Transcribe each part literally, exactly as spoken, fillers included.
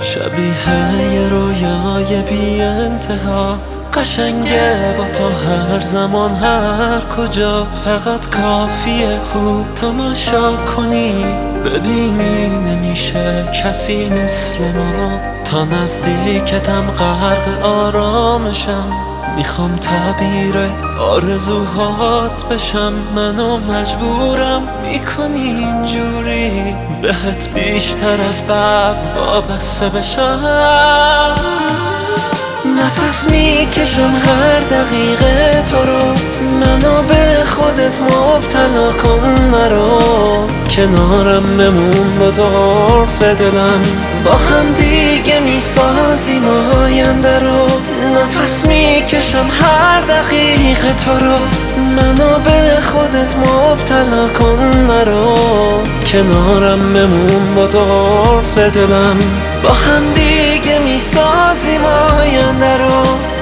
شبیه یه رویای بی انتها، قشنگه با تو هر زمان هر کجا. فقط کافیه خوب تماشا کنی، ببینی نمیشه کسی مثل ما. تا نزدیکتم غرق آرامشم، میخوام تعبیر آرزوهات بشم. منو مجبورم میکنی اینجوری، بهت بیشتر از قبل وابسته بشم. نفس میکشم هر دقیقه تو رو، منو به خودت مبتلا کن نرو. کنارم بمون با تو قرص دلم، با هم دیگه میسازیم آینده رو. نفس میکشم هر دقیقه تو رو، منو به خودت مبتلا کن نرو. کنارم بمون با تو قرص دلم، با هم دیگه میسازیم آینده رو.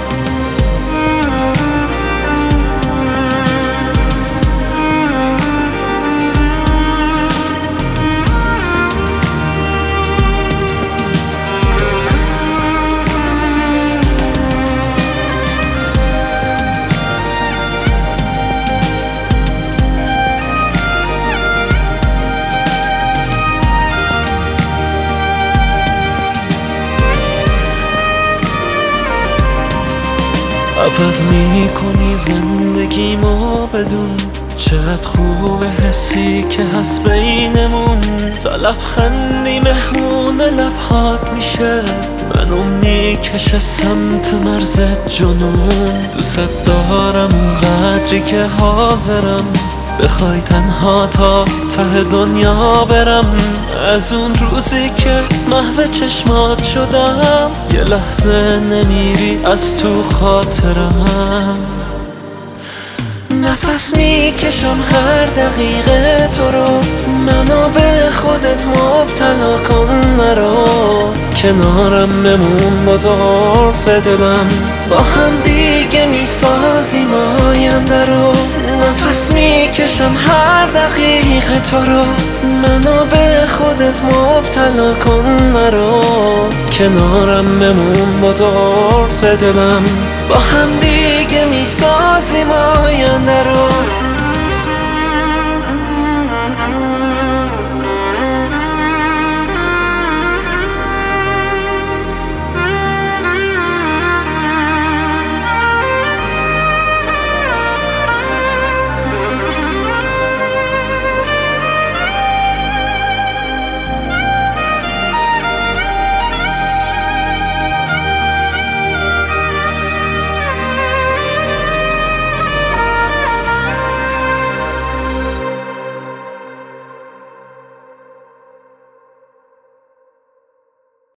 عوض میکنی زندگیمو بدون، چقدر خوبه حسی که هست بینمون. تا لبخندی مهمون لبهات میشه، منو میکشه سمت مرز جنون. دوست دارم اونقدری که حاضرم بخوای تنها تا ته دنیا برم. از اون روزی که محو چشمات شدم، یه لحظه نمیری از تو خاطرم. نفس میکشم هر دقیقه تو رو، منو به خودت مبتلا کن نرو. کنارم بمون با تو قرص دلم، با هم دیگه میسازیم آینده رو. نفس میکشم هر دقیقه تو رو، منو به خودت مبتلا کن نرو. کنارم بمون با تو قرص دلم، با هم دیگه میسازیم آینده رو.